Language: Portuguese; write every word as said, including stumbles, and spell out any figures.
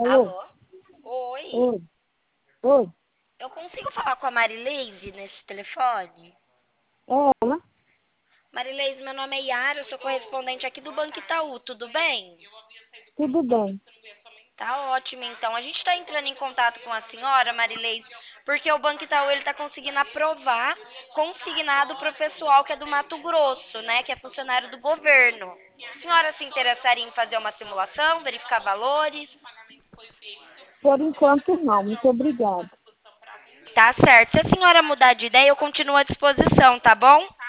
Alô? Alô? Oi. Oi? Oi? Eu consigo falar com a Marileise nesse telefone? É ela? Marileise, meu nome é Yara, eu sou correspondente aqui do Banco Itaú, tudo bem? Tudo bem. Tá ótimo, então. A gente está entrando em contato com a senhora, Marileise, porque o Banco Itaú ele está conseguindo aprovar consignado para o pessoal que é do Mato Grosso, né, que é funcionário do governo. A senhora se interessaria em fazer uma simulação, verificar valores? Por enquanto, não. Muito obrigada. Tá certo. Se a senhora mudar de ideia, eu continuo à disposição, tá bom?